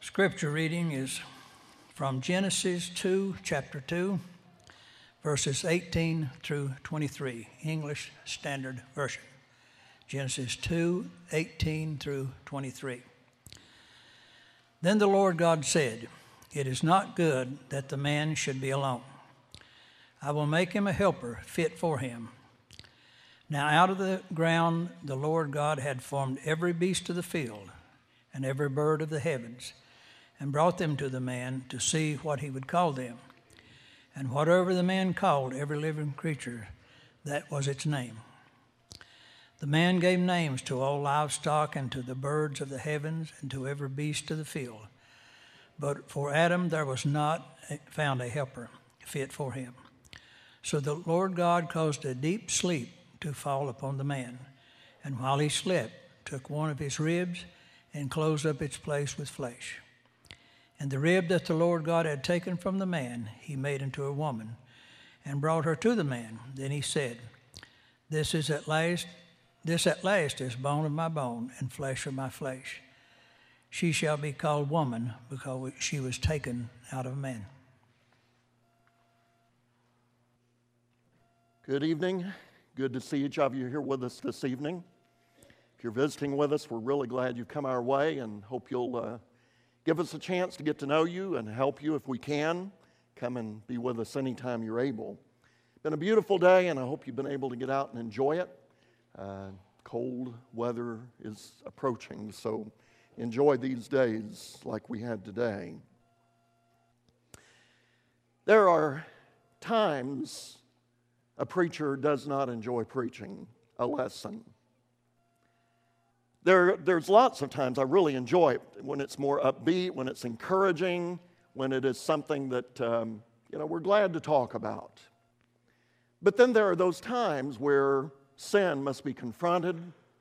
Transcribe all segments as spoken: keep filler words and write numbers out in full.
Scripture reading is from Genesis two, chapter two, verses eighteen through twenty-three, English Standard Version. Genesis two, eighteen through twenty-three. Then the Lord God said, "It is not good that the man should be alone. I will make him a helper fit for him." Now out of the ground the Lord God had formed every beast of the field and every bird of the heavens, and brought them to the man to see what he would call them. And whatever the man called every living creature, that was its name. The man gave names to all livestock and to the birds of the heavens and to every beast of the field. But for Adam there was not found a helper fit for him. So the Lord God caused a deep sleep to fall upon the man, and while he slept, took one of his ribs and closed up its place with flesh. And the rib that the Lord God had taken from the man, he made into a woman, and brought her to the man. Then he said, This is at last, this at last is bone of my bone and flesh of my flesh. She shall be called woman, because she was taken out of man. Good evening. Good to see each of you here with us this evening. If you're visiting with us, we're really glad you've come our way, and hope you'll uh, give us a chance to get to know you and help you if we can. Come and be with us anytime you're able. It's been a beautiful day, and I hope you've been able to get out and enjoy it. Uh, cold weather is approaching, so enjoy these days like we had today. There are times a preacher does not enjoy preaching a lesson. There, there's lots of times I really enjoy it, when it's more upbeat, when it's encouraging, when it is something that um, you know we're glad to talk about. But then there are those times where sin must be confronted,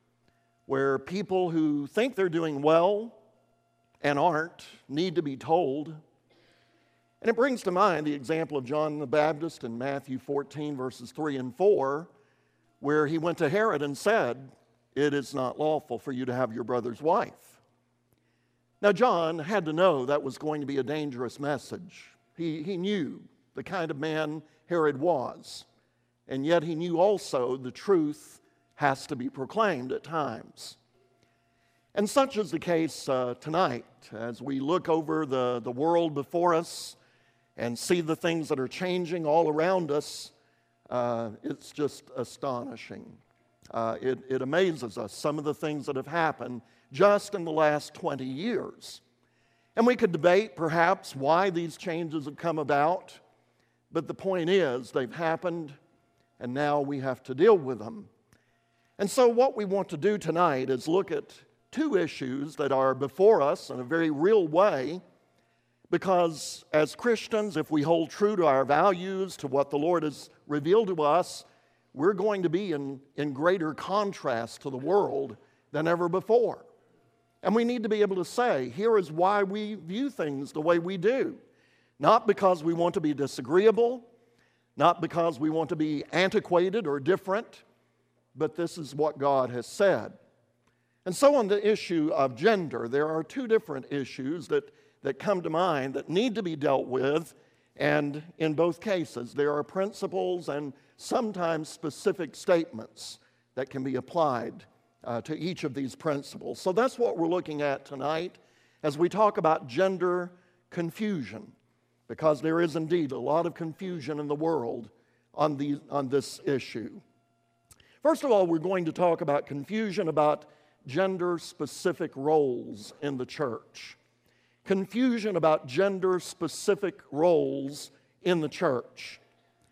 where people who think they're doing well and aren't need to be told. And it brings to mind the example of John the Baptist in Matthew fourteen, verses three and four, where he went to Herod and said, "It is not lawful for you to have your brother's wife." Now, John had to know that was going to be a dangerous message. He, he knew the kind of man Herod was, and yet he knew also the truth has to be proclaimed at times. And such is the case uh, tonight, as we look over the, the world before us and see the things that are changing all around us. Uh, it's just astonishing. Uh, it, it amazes us, some of the things that have happened just in the last twenty years. And we could debate perhaps why these changes have come about, but the point is they've happened, and now we have to deal with them. And so what we want to do tonight is look at two issues that are before us in a very real way, because as Christians, if we hold true to our values, to what the Lord has revealed to us, we're going to be in, in greater contrast to the world than ever before. And we need to be able to say, here is why we view things the way we do. Not because we want to be disagreeable, not because we want to be antiquated or different, but this is what God has said. And so on the issue of gender, there are two different issues that, that come to mind that need to be dealt with, and in both cases, there are principles and sometimes specific statements that can be applied uh, to each of these principles. So that's what we're looking at tonight as we talk about gender confusion, because there is indeed a lot of confusion in the world on, the, on this issue. First of all, we're going to talk about confusion about gender-specific roles in the church. Confusion about gender-specific roles in the church.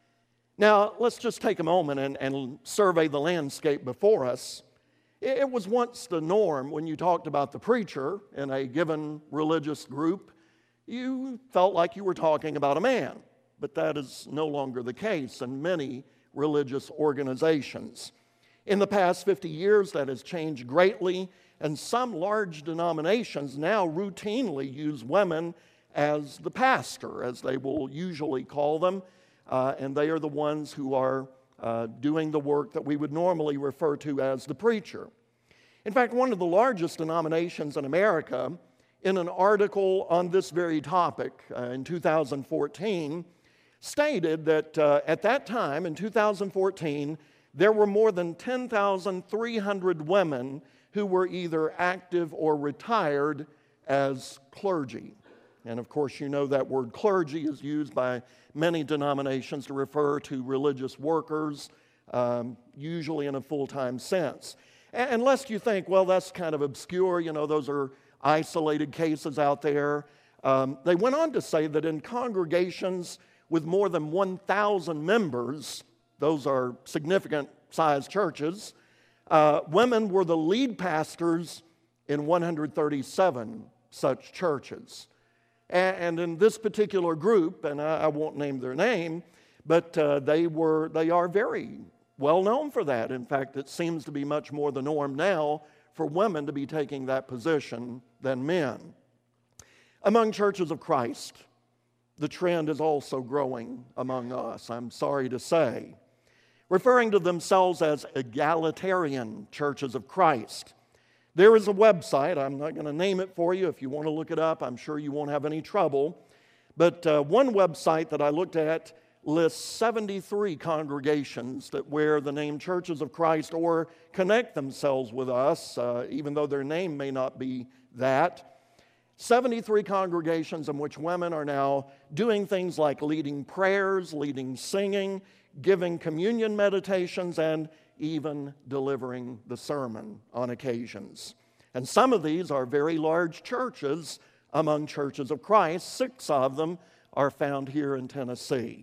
Now, let's just take a moment and, and survey the landscape before us. It was once the norm when you talked about the preacher in a given religious group, you felt like you were talking about a man. But that is no longer the case in many religious organizations. In the past fifty years, that has changed greatly, and some large denominations now routinely use women as the pastor, as they will usually call them, uh, and they are the ones who are uh, doing the work that we would normally refer to as the preacher. In fact, one of the largest denominations in America in an article on this very topic uh, in two thousand fourteen, stated that uh, at that time, in two thousand fourteen, there were more than ten thousand three hundred women who were either active or retired as clergy. And of course, you know that word clergy is used by many denominations to refer to religious workers, um, usually in a full-time sense. And, and lest you think, well, that's kind of obscure, you know, those are isolated cases out there. Um, they went on to say that in congregations with more than one thousand members, those are significant sized churches, uh, women were the lead pastors in one hundred thirty-seven such churches. And in this particular group, and I won't name their name, but uh, they were they are very well known for that. In fact, it seems to be much more the norm now for women to be taking that position than men. Among churches of Christ, the trend is also growing among us, I'm sorry to say. Referring to themselves as egalitarian churches of Christ. There is a website, I'm not going to name it for you. If you want to look it up, I'm sure you won't have any trouble. But uh, one website that I looked at lists seventy-three congregations that wear the name Churches of Christ or connect themselves with us, uh, even though their name may not be that. seventy-three congregations in which women are now doing things like leading prayers, leading singing, giving communion meditations, and even delivering the sermon on occasions. And some of these are very large churches among churches of Christ. Six of them are found here in Tennessee.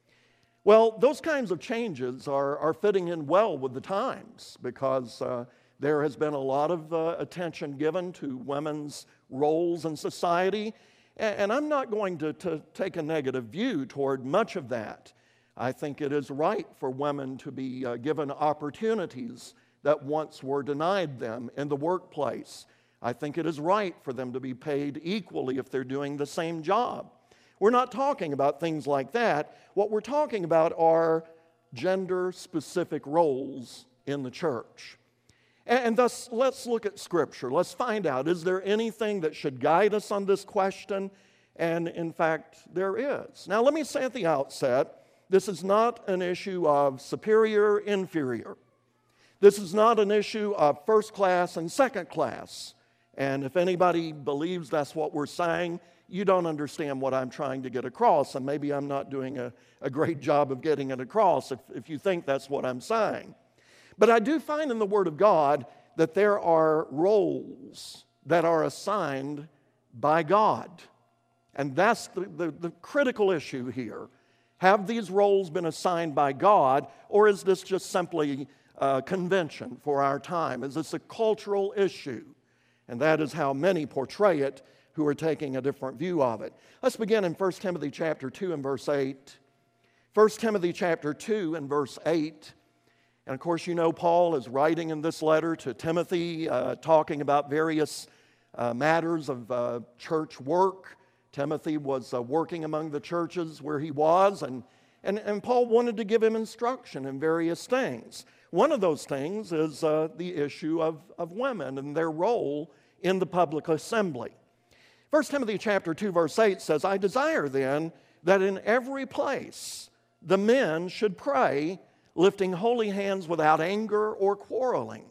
Well, those kinds of changes are, are fitting in well with the times because uh, there has been a lot of uh, attention given to women's roles in society. And, and I'm not going to, to take a negative view toward much of that. I think it is right for women to be uh, given opportunities that once were denied them in the workplace. I think it is right for them to be paid equally if they're doing the same job. We're not talking about things like that. What we're talking about are gender-specific roles in the church. And, and thus, let's look at Scripture. Let's find out, is there anything that should guide us on this question? And in fact, there is. Now, let me say at the outset, this is not an issue of superior, inferior. This is not an issue of first class and second class. And if anybody believes that's what we're saying, you don't understand what I'm trying to get across. And maybe I'm not doing a, a great job of getting it across if, if you think that's what I'm saying. But I do find in the Word of God that there are roles that are assigned by God. And that's the, the, the critical issue here. Have these roles been assigned by God, or is this just simply a convention for our time? Is this a cultural issue? And that is how many portray it who are taking a different view of it. Let's begin in First Timothy chapter two and verse eight. First Timothy chapter two and verse eight. And of course, you know Paul is writing in this letter to Timothy, uh, talking about various uh, matters of uh, church work. Timothy was uh, working among the churches where he was, and, and, and Paul wanted to give him instruction in various things. One of those things is uh, the issue of, of women and their role in the public assembly. First Timothy chapter two, verse eight says, I desire then that in every place the men should pray, lifting holy hands without anger or quarreling.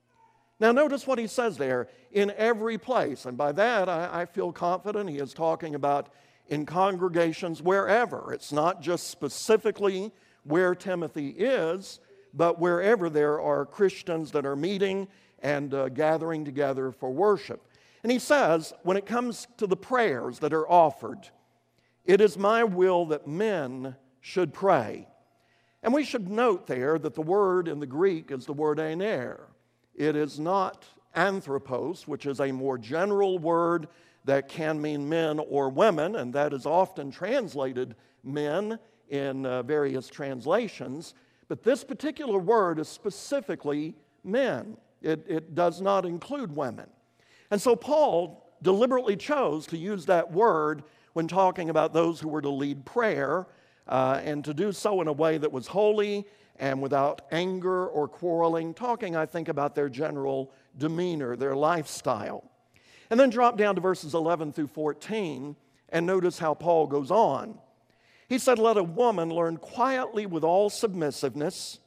Now notice what he says there, in every place. And by that I, I feel confident he is talking about in congregations wherever. It's not just specifically where Timothy is, but wherever there are Christians that are meeting and uh, gathering together for worship. And he says, when it comes to the prayers that are offered, it is my will that men should pray. And we should note there that the word in the Greek is the word aner. It is not anthropos, which is a more general word that can mean men or women, and that is often translated men in uh, various translations. But this particular word is specifically men. It, it does not include women. And so Paul deliberately chose to use that word when talking about those who were to lead prayer, uh, and to do so in a way that was holy and without anger or quarreling, talking, I think, about their general demeanor, their lifestyle. And then drop down to verses eleven through fourteen and notice how Paul goes on. He said, "Let a woman learn quietly with all submissiveness.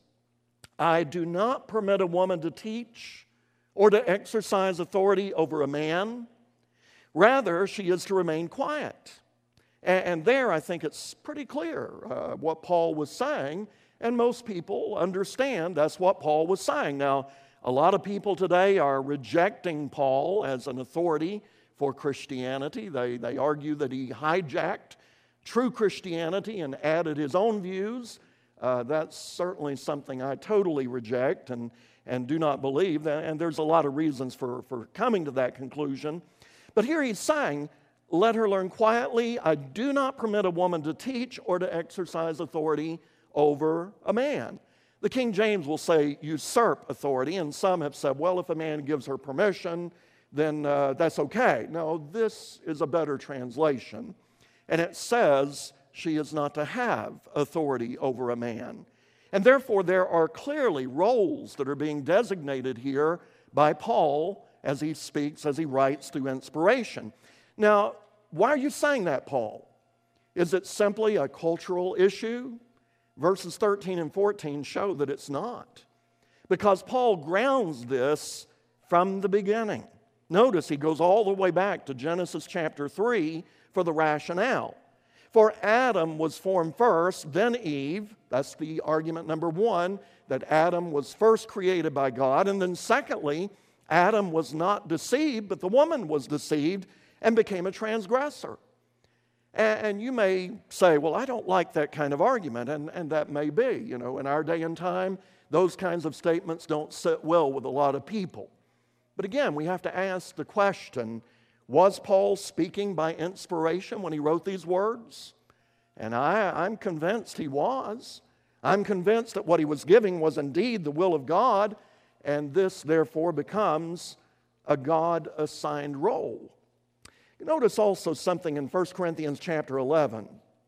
I do not permit a woman to teach or to exercise authority over a man. Rather, she is to remain quiet." And there, I think it's pretty clear uh, what Paul was saying, and most people understand that's what Paul was saying. Now, a lot of people today are rejecting Paul as an authority for Christianity. They, they argue that he hijacked true Christianity and added his own views. Uh, that's certainly something I totally reject and, and do not believe. And there's a lot of reasons for, for coming to that conclusion. But here he's saying, let her learn quietly. I do not permit a woman to teach or to exercise authority over a man. The King James will say usurp authority, and some have said, well, if a man gives her permission, then uh, that's okay. No, this is a better translation. And it says she is not to have authority over a man. And therefore, there are clearly roles that are being designated here by Paul as he speaks, as he writes through inspiration. Now, why are you saying that, Paul? Is it simply a cultural issue? Verses thirteen and fourteen show that it's not. Because Paul grounds this from the beginning. Notice he goes all the way back to Genesis chapter three for the rationale. For Adam was formed first, then Eve. That's the argument number one, that Adam was first created by God. And then secondly, Adam was not deceived, but the woman was deceived and became a transgressor. And you may say, well, I don't like that kind of argument, and, and that may be. You know, in our day and time, those kinds of statements don't sit well with a lot of people. But again, we have to ask the question, was Paul speaking by inspiration when he wrote these words? And I, I'm convinced he was. I'm convinced that what he was giving was indeed the will of God, and this therefore becomes a God-assigned role. You notice also something in First Corinthians chapter eleven.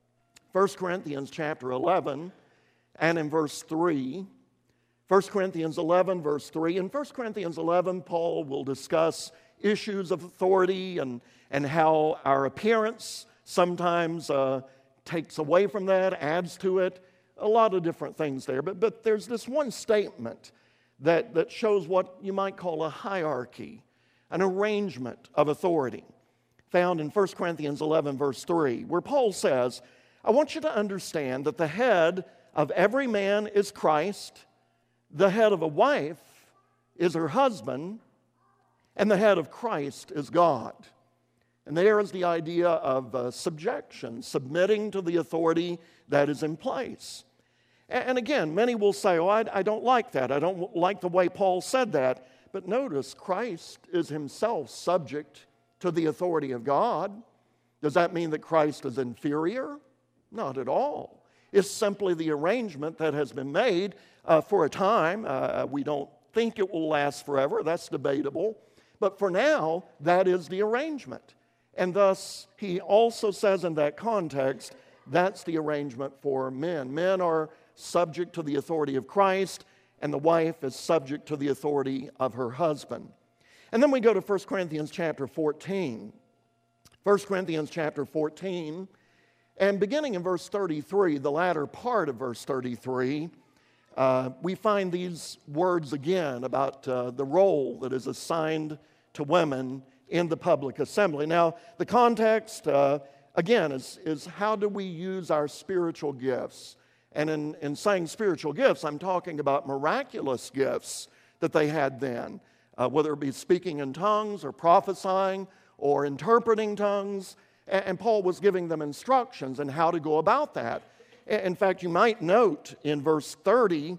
First Corinthians chapter eleven and in verse three. First Corinthians eleven, verse three. In First Corinthians eleven, Paul will discuss issues of authority and, and how our appearance sometimes uh, takes away from that, adds to it. A lot of different things there. But, but there's this one statement that, that shows what you might call a hierarchy, an arrangement of authority, found in First Corinthians eleven, verse three, where Paul says, I want you to understand that the head of every man is Christ, the head of a wife is her husband, and the head of Christ is God. And there is the idea of uh, subjection, submitting to the authority that is in place. And, and again, many will say, oh, I, I don't like that. I don't like the way Paul said that. But notice, Christ is himself subject to the authority of God. Does that mean that Christ is inferior? Not at all. It's simply the arrangement that has been made uh, for a time. Uh, we don't think it will last forever. That's debatable. But for now, that is the arrangement. And thus, he also says in that context, that's the arrangement for men. Men are subject to the authority of Christ, and the wife is subject to the authority of her husband. And then we go to First Corinthians chapter fourteen. First Corinthians chapter fourteen, and beginning in verse thirty-three, the latter part of verse thirty-three, uh, we find these words again about uh, the role that is assigned to women in the public assembly. Now, the context, uh, again, is, is how do we use our spiritual gifts? And in, in saying spiritual gifts, I'm talking about miraculous gifts that they had then. Uh, whether it be speaking in tongues or prophesying or interpreting tongues. And, and Paul was giving them instructions on how to go about that. In fact, you might note in verse thirty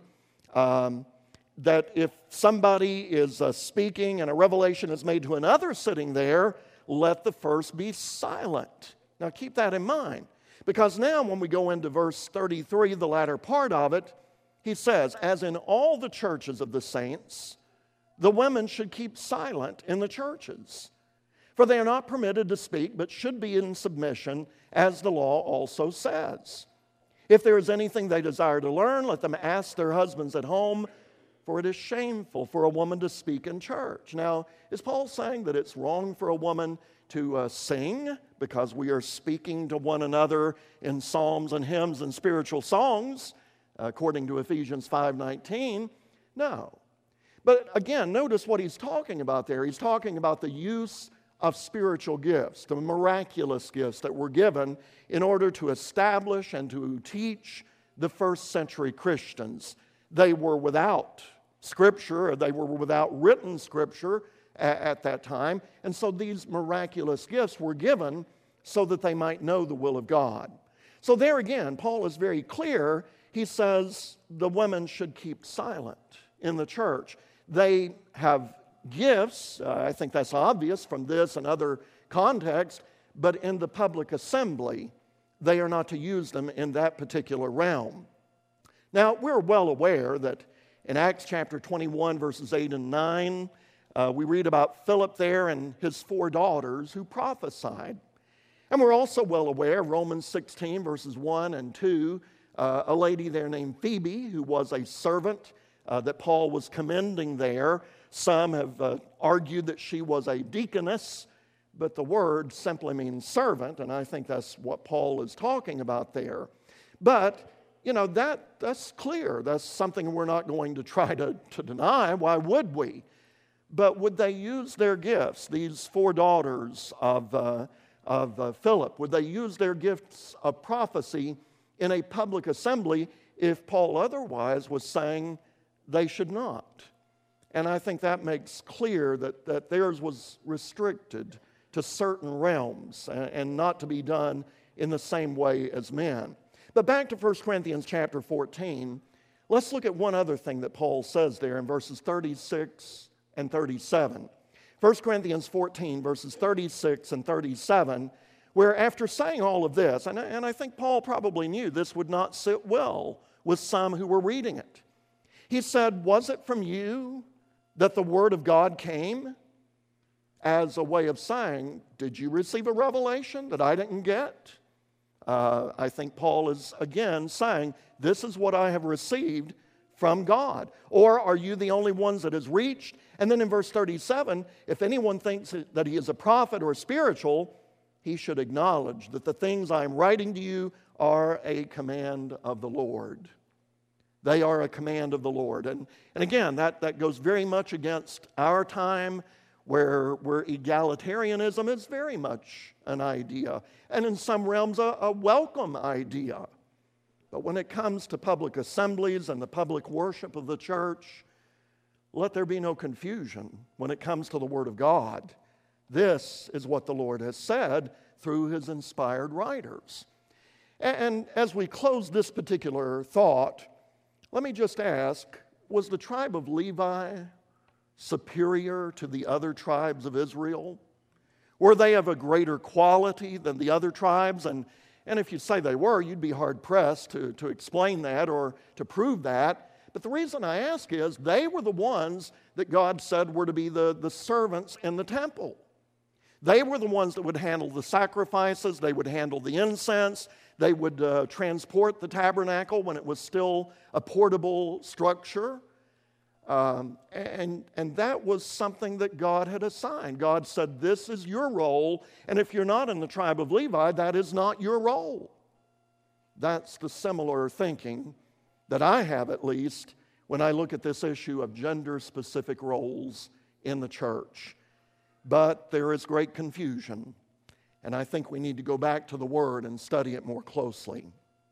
um, that if somebody is uh, speaking and a revelation is made to another sitting there, let the first be silent. Now keep that in mind. Because now when we go into verse thirty-three, the latter part of it, he says, as in all the churches of the saints, the women should keep silent in the churches, for they are not permitted to speak, but should be in submission, as the law also says. If there is anything they desire to learn, let them ask their husbands at home, For it is shameful for a woman to speak in church. Now, is Paul saying that it's wrong for a woman to uh, sing because we are speaking to one another in psalms and hymns and spiritual songs, according to Ephesians five nineteen? No. But again, notice what he's talking about there. He's talking about the use of spiritual gifts, the miraculous gifts that were given in order to establish and to teach the first century Christians. They were without Scripture, they were without written Scripture at, at that time, and so these miraculous gifts were given so that they might know the will of God. So there again, Paul is very clear. He says the women should keep silent in the church. They have gifts, uh, I think that's obvious from this and other contexts, but in the public assembly, they are not to use them in that particular realm. Now, we're well aware that in Acts chapter twenty-one, verses eight and nine, uh, we read about Philip there and his four daughters who prophesied. And we're also well aware, Romans sixteen, verses one and two, uh, a lady there named Phoebe, who was a servant uh, that Paul was commending there. Some have uh, argued that she was a deaconess, but the word simply means servant, and I think that's what Paul is talking about there. But You know, that that's clear. That's something we're not going to try to, to deny. Why would we? But would they use their gifts, these four daughters of, uh, of uh, Philip, would they use their gifts of prophecy in a public assembly if Paul otherwise was saying they should not? And I think that makes clear that, that theirs was restricted to certain realms and, and not to be done in the same way as men. But back to First Corinthians chapter fourteen, let's look at one other thing that Paul says there in verses thirty-six and thirty-seven. First Corinthians fourteen, verses thirty-six and thirty-seven, where after saying all of this, and, and I think Paul probably knew this would not sit well with some who were reading it. He said, "Was it from you that the word of God came?" As a way of saying, did you receive a revelation that I didn't get? Uh, I think Paul is again saying, this is what I have received from God. Or are you the only ones that has reached? And then in verse thirty-seven, if anyone thinks that he is a prophet or spiritual, he should acknowledge that the things I am writing to you are a command of the Lord. They are a command of the Lord. And, and again, that, that goes very much against our time, where, where egalitarianism is very much an idea, and in some realms a, a welcome idea. But when it comes to public assemblies and the public worship of the church, let there be no confusion when it comes to the Word of God. This is what the Lord has said through His inspired writers. And, and as we close this particular thought, let me just ask, was the tribe of Levi superior to the other tribes of Israel? Were they of a greater quality than the other tribes? And, and if you say they were, you'd be hard-pressed to, to explain that or to prove that. But the reason I ask is they were the ones that God said were to be the, the servants in the temple. They were the ones that would handle the sacrifices. They would handle the incense. They would uh, transport the tabernacle when it was still a portable structure. Um, and, and that was something that God had assigned. God said, this is your role, and if you're not in the tribe of Levi, that is not your role. That's the similar thinking that I have, at least, when I look at this issue of gender-specific roles in the church. But there is great confusion, and I think we need to go back to the Word and study it more closely.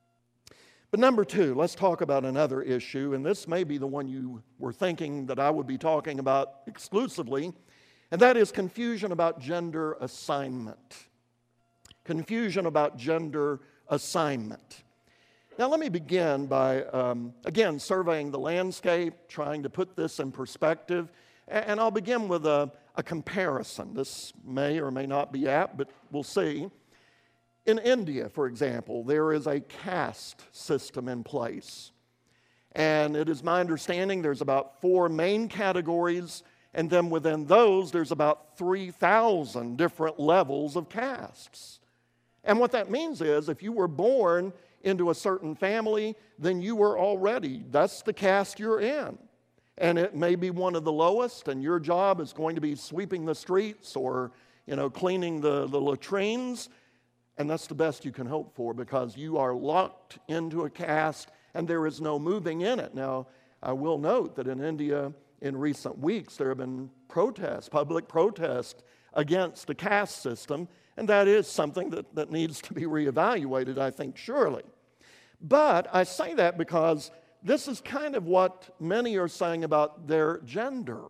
But number two, let's talk about another issue, and this may be the one you were thinking that I would be talking about exclusively, and that is confusion about gender assignment. Confusion about gender assignment. Now let me begin by, um, again, surveying the landscape, trying to put this in perspective, and I'll begin with a, a comparison. This may or may not be apt, but we'll see. In India, for example, there is a caste system in place. And it is my understanding there's about four main categories, and then within those there's about three thousand different levels of castes. And what that means is if you were born into a certain family, then you were already, that's the caste you're in. and it may be one of the lowest, and your job is going to be sweeping the streets or, you know, cleaning the, the latrines, and that's the best you can hope for because you are locked into a caste and there is no moving in it. Now, I will note that in India in recent weeks there have been protests, public protests against the caste system, and that is something that, that needs to be reevaluated, I think, surely. But I say that because this is kind of what many are saying about their gender.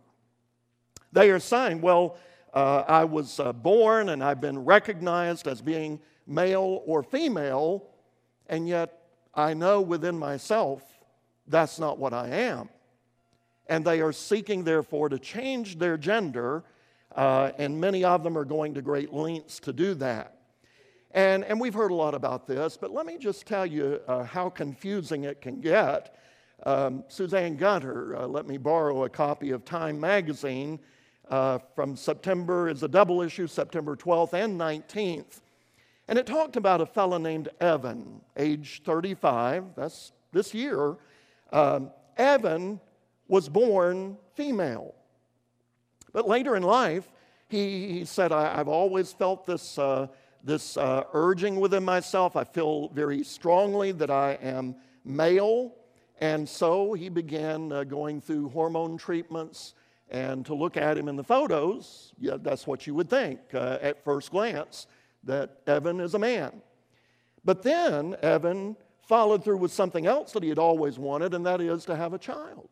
They are saying, well, uh, I was uh, born and I've been recognized as being male or female, and yet I know within myself that's not what I am. And they are seeking, therefore, to change their gender, uh, and many of them are going to great lengths to do that. And, and we've heard a lot about this, but let me just tell you uh, how confusing it can get. Um, Suzanne Gunter uh, let me borrow a copy of Time magazine uh, from September, it's a double issue, September twelfth and nineteenth. And it talked about a fellow named Evan, age thirty-five, that's this year. Um, Evan was born female. But later in life, he, he said, I, I've always felt this, uh, this uh, urging within myself. I feel very strongly that I am male. And so he began uh, going through hormone treatments, and to look at him in the photos, yeah, that's what you would think uh, at first glance, that Evan is a man. But then Evan followed through with something else that he had always wanted, and that is to have a child.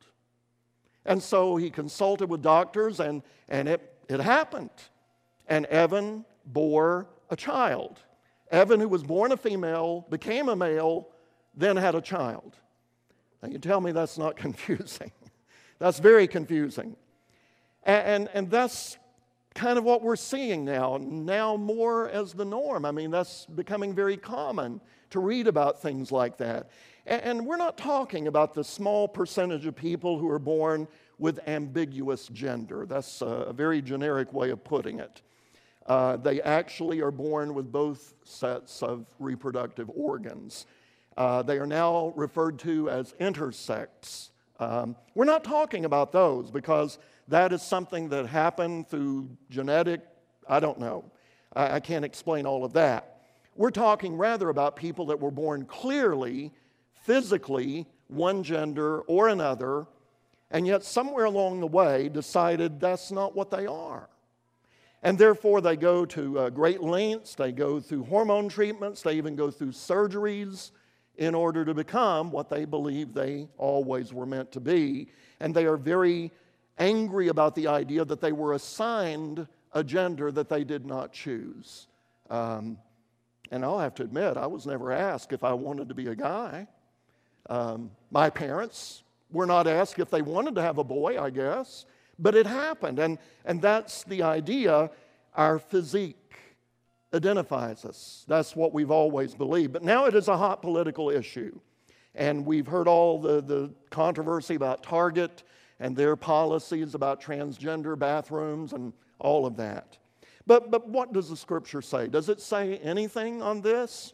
And so he consulted with doctors, and, and it, it happened. And Evan bore a child. Evan, who was born a female, became a male, then had a child. Now, you tell me that's not confusing. That's very confusing. And, and, and that's kind of what we're seeing now, now more as the norm. I mean, that's becoming very common to read about things like that. And, and we're not talking about the small percentage of people who are born with ambiguous gender. That's a, a very generic way of putting it. Uh, they actually are born with both sets of reproductive organs. Uh, they are now referred to as intersex. Um, we're not talking about those because that is something that happened through genetic, I don't know. I, I can't explain all of that. We're talking rather about people that were born clearly, physically, one gender or another, and yet somewhere along the way decided that's not what they are. And therefore they go to uh, great lengths, they go through hormone treatments, they even go through surgeries in order to become what they believe they always were meant to be. And they are very angry about the idea that they were assigned a gender that they did not choose. Um, and I'll have to admit, I was never asked if I wanted to be a guy. Um, my parents were not asked if they wanted to have a boy, I guess, but it happened. And, and that's the idea. Our physique identifies us. That's what we've always believed. But now it is a hot political issue. And we've heard all the, the controversy about Target and their policies about transgender bathrooms and all of that. But, but what does the Scripture say? Does it say anything on this?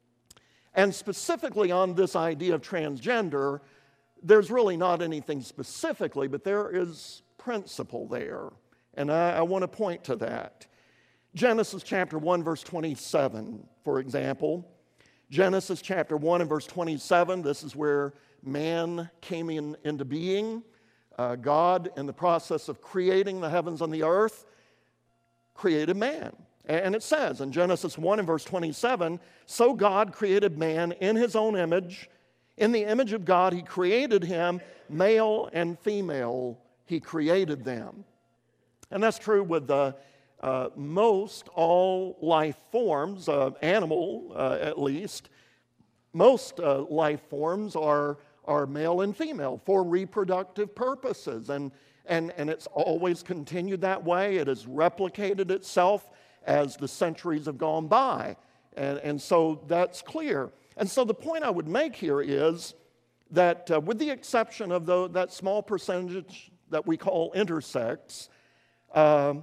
And specifically on this idea of transgender, there's really not anything specifically, but there is principle there. And I, I want to point to that. Genesis chapter one, verse twenty-seven, for example. Genesis chapter one and verse twenty-seven, this is where man came in, into being. Uh, God, in the process of creating the heavens and the earth, created man. And it says in Genesis one and verse twenty-seven, so God created man in his own image. In the image of God, he created him, male and female, he created them. And that's true with the Uh, most all life forms, uh, animal uh, at least, most uh, life forms are, are male and female for reproductive purposes. And, and, and it's always continued that way. It has replicated itself as the centuries have gone by. And, and so that's clear. And so the point I would make here is that uh, with the exception of the, that small percentage that we call intersex, um,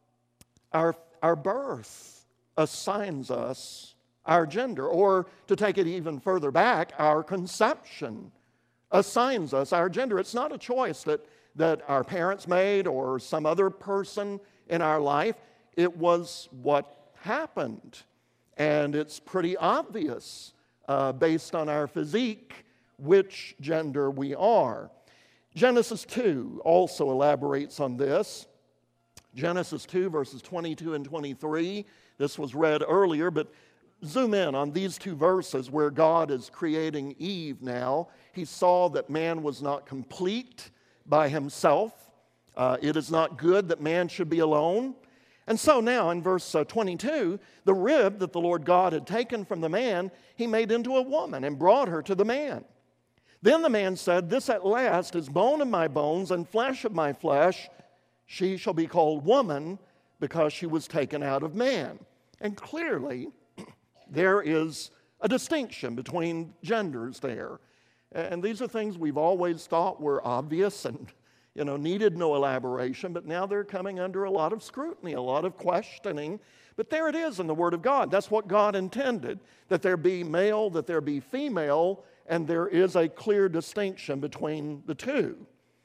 Our, our birth assigns us our gender, or to take it even further back, our conception assigns us our gender. It's not a choice that, that our parents made or some other person in our life. It was what happened. And it's pretty obvious, uh, based on our physique, which gender we are. Genesis two also elaborates on this. Genesis two, verses twenty-two and twenty-three. This was read earlier, but zoom in on these two verses where God is creating Eve now. He saw that man was not complete by himself. Uh, it is not good that man should be alone. And so now in verse uh, twenty-two, the rib that the Lord God had taken from the man, he made into a woman and brought her to the man. Then the man said, "This at last is bone of my bones and flesh of my flesh. She shall be called woman because she was taken out of man." And clearly, there is a distinction between genders there. And these are things we've always thought were obvious and, you know, needed no elaboration, but now they're coming under a lot of scrutiny, a lot of questioning. But there it is in the Word of God. That's what God intended, that there be male, that there be female, and there is a clear distinction between the two.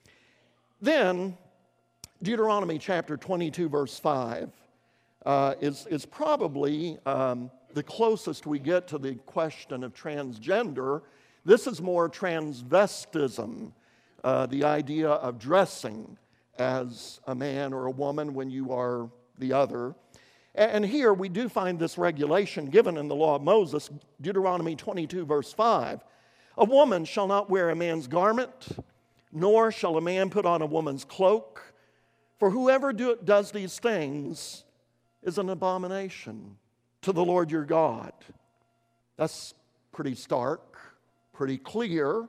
Then, Deuteronomy chapter twenty-two, verse five, uh, is, is probably um, the closest we get to the question of transgender. This is more transvestism, uh, the idea of dressing as a man or a woman when you are the other. And here we do find this regulation given in the law of Moses, Deuteronomy twenty-two, verse five. "A woman shall not wear a man's garment, nor shall a man put on a woman's cloak. For whoever do, does these things is an abomination to the Lord your God." That's pretty stark, pretty clear.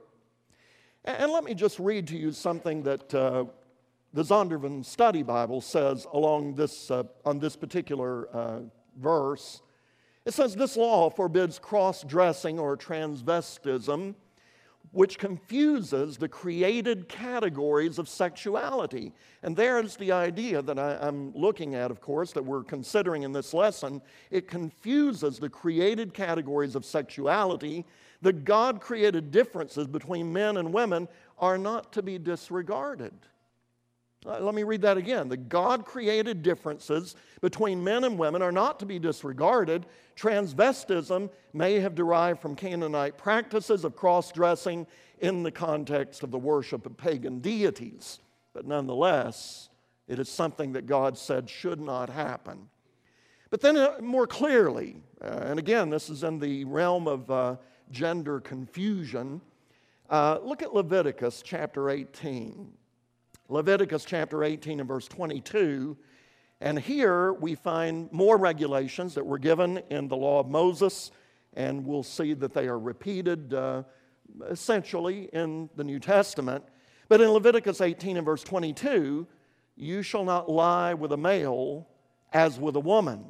And let me just read to you something that uh, the Zondervan Study Bible says along this, uh, on this particular uh, verse. It says, "This law forbids cross-dressing or transvestism, which confuses the created categories of sexuality." And there's the idea that I, I'm looking at, of course, that we're considering in this lesson. It confuses the created categories of sexuality. The God-created differences between men and women are not to be disregarded. Uh, let me read that again. The God-created differences between men and women are not to be disregarded. Transvestism may have derived from Canaanite practices of cross-dressing in the context of the worship of pagan deities. But nonetheless, it is something that God said should not happen. But then uh, more clearly, uh, and again, this is in the realm of uh, gender confusion, uh, look at Leviticus chapter eighteen. Leviticus chapter eighteen and verse twenty-two, and here we find more regulations that were given in the law of Moses, and we'll see that they are repeated uh, essentially in the New Testament. But in Leviticus eighteen and verse twenty-two, "You shall not lie with a male as with a woman.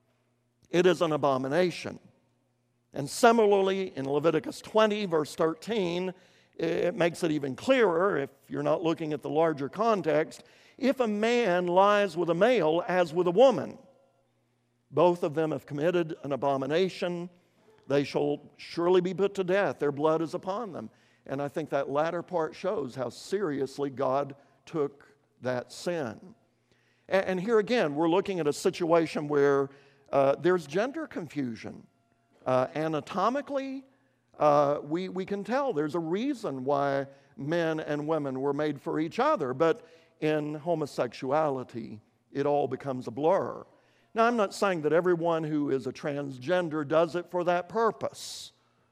It is an abomination." And similarly in Leviticus twenty, verse thirteen, it makes it even clearer, if you're not looking at the larger context, "If a man lies with a male as with a woman, both of them have committed an abomination. They shall surely be put to death. Their blood is upon them." And I think that latter part shows how seriously God took that sin. And here again, we're looking at a situation where uh, there's gender confusion. Uh, anatomically, Uh, we, we can tell there's a reason why men and women were made for each other, but in homosexuality, it all becomes a blur. Now, I'm not saying that everyone who is a transgender does it for that purpose,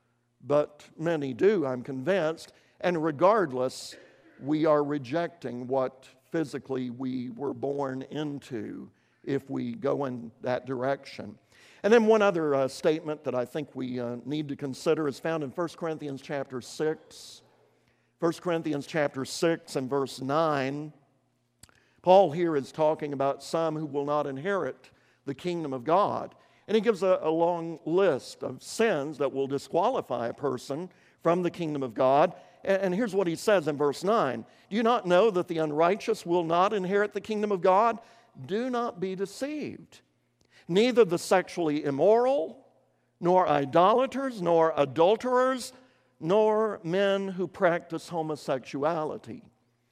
but many do, I'm convinced, and regardless, we are rejecting what physically we were born into if we go in that direction. And then one other uh, statement that I think we uh, need to consider is found in First Corinthians chapter six. First Corinthians chapter six and verse nine. Paul here is talking about some who will not inherit the kingdom of God. And he gives a, a long list of sins that will disqualify a person from the kingdom of God. And, and here's what he says in verse nine. "Do you not know that the unrighteous will not inherit the kingdom of God? Do not be deceived. Neither the sexually immoral, nor idolaters, nor adulterers, nor men who practice homosexuality."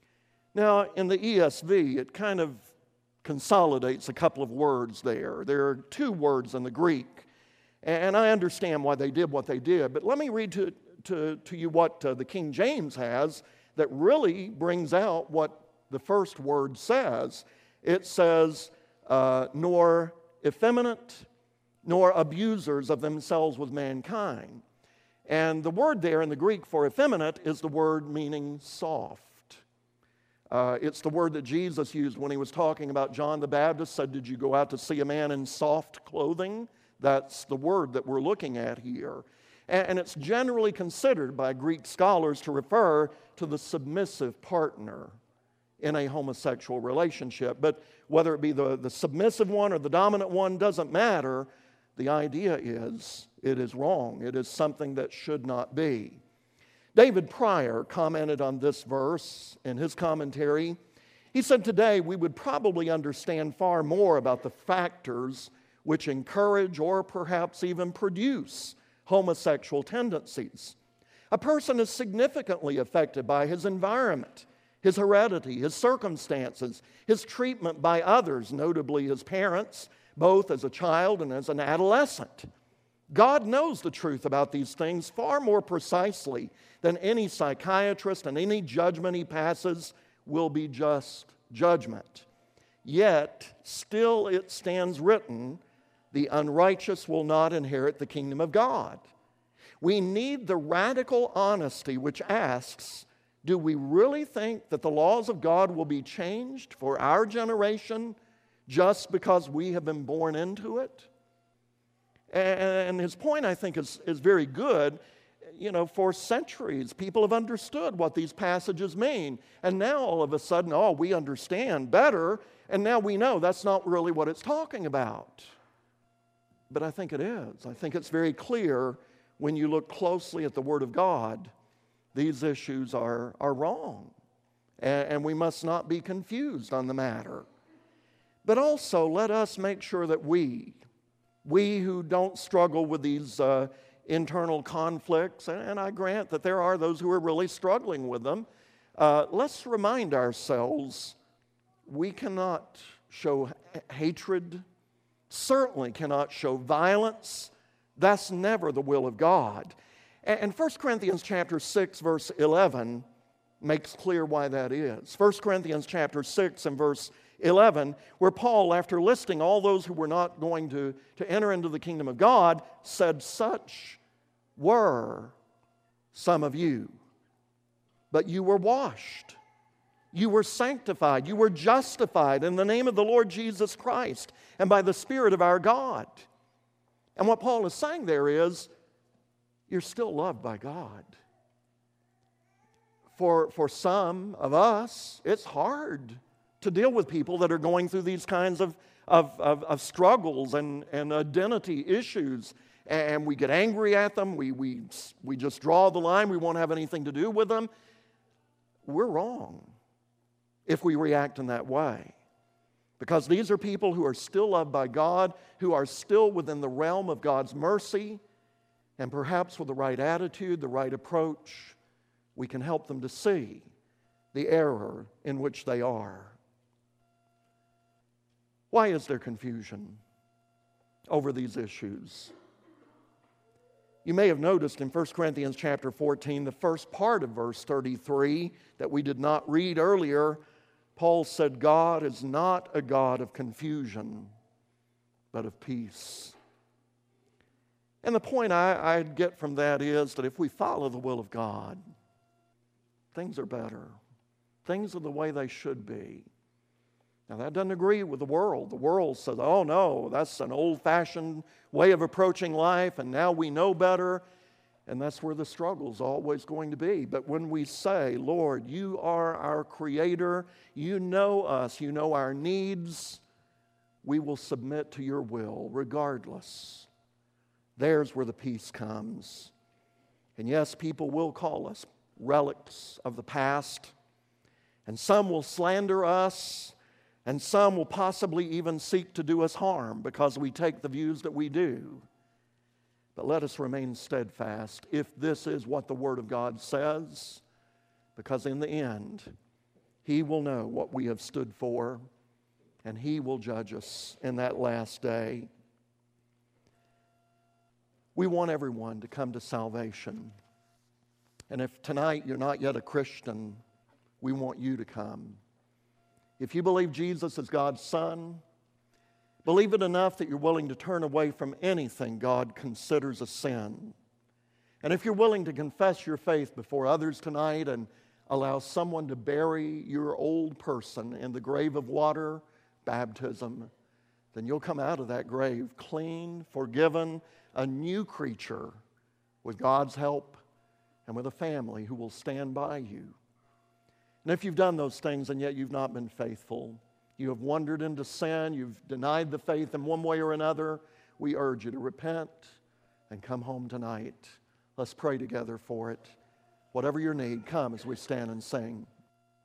Now, in the E S V, it kind of consolidates a couple of words there. There are two words in the Greek, and I understand why they did what they did. But let me read to, to, to you what uh, the King James has that really brings out what the first word says. It says, uh, nor effeminate, nor abusers of themselves with mankind. And the word there in the Greek for effeminate is the word meaning soft. Uh, it's the word that Jesus used when he was talking about John the Baptist, said, did you go out to see a man in soft clothing? That's the word that we're looking at here. And, and it's generally considered by Greek scholars to refer to the submissive partner in a homosexual relationship. But whether it be the, the submissive one or the dominant one doesn't matter. The idea is it is wrong. It is something that should not be. David Pryor commented on this verse in his commentary. He said, today we would probably understand far more about the factors which encourage or perhaps even produce homosexual tendencies. A person is significantly affected by his environment, his heredity, his circumstances, his treatment by others, notably his parents, both as a child and as an adolescent. God knows the truth about these things far more precisely than any psychiatrist, and any judgment he passes will be just judgment. Yet, still it stands written, the unrighteous will not inherit the kingdom of God. We need the radical honesty which asks, do we really think that the laws of God will be changed for our generation just because we have been born into it? And his point, I think, is, is very good. You know, for centuries, people have understood what these passages mean. And now, all of a sudden, oh, we understand better. And now we know that's not really what it's talking about. But I think it is. I think it's very clear when you look closely at the Word of God, these issues are, are wrong. And, and we must not be confused on the matter. But also, let us make sure that we, we who don't struggle with these uh, internal conflicts, and I grant that there are those who are really struggling with them, uh, let's remind ourselves we cannot show h- hatred, certainly cannot show violence. That's never the will of God. And, and First Corinthians chapter six, verse eleven makes clear why that is. First Corinthians chapter six and verse eleven, where Paul, after listing all those who were not going to, to enter into the kingdom of God, said, such were some of you. But you were washed. You were sanctified. You were justified in the name of the Lord Jesus Christ and by the Spirit of our God. And what Paul is saying there is, you're still loved by God. For, for some of us, it's hard to deal with people that are going through these kinds of, of, of, of struggles and, and identity issues. And we get angry at them. We, we, we just draw the line. We won't have anything to do with them. We're wrong if we react in that way. Because these are people who are still loved by God, who are still within the realm of God's mercy, and perhaps with the right attitude, the right approach, we can help them to see the error in which they are. Why is there confusion over these issues? You may have noticed in First Corinthians chapter fourteen, the first part of verse thirty-three that we did not read earlier, Paul said, God is not a God of confusion, but of peace. And the point I, I get from that is that if we follow the will of God, things are better. Things are the way they should be. Now, that doesn't agree with the world. The world says, oh no, that's an old-fashioned way of approaching life, and now we know better, and that's where the struggle's always going to be. But when we say, Lord, you are our Creator, you know us, you know our needs, we will submit to your will regardless. There's where the peace comes. And yes, people will call us relics of the past, and some will slander us, and some will possibly even seek to do us harm because we take the views that we do. But let us remain steadfast if this is what the Word of God says, because in the end, He will know what we have stood for, and He will judge us in that last day. We want everyone to come to salvation. And if tonight you're not yet a Christian, we want you to come. If you believe Jesus is God's Son, believe it enough that you're willing to turn away from anything God considers a sin. And if you're willing to confess your faith before others tonight and allow someone to bury your old person in the grave of water, baptism, then you'll come out of that grave clean, forgiven, a new creature with God's help and with a family who will stand by you. And if you've done those things and yet you've not been faithful, you have wandered into sin, you've denied the faith in one way or another, we urge you to repent and come home tonight. Let's pray together for it. Whatever your need, come as we stand and sing.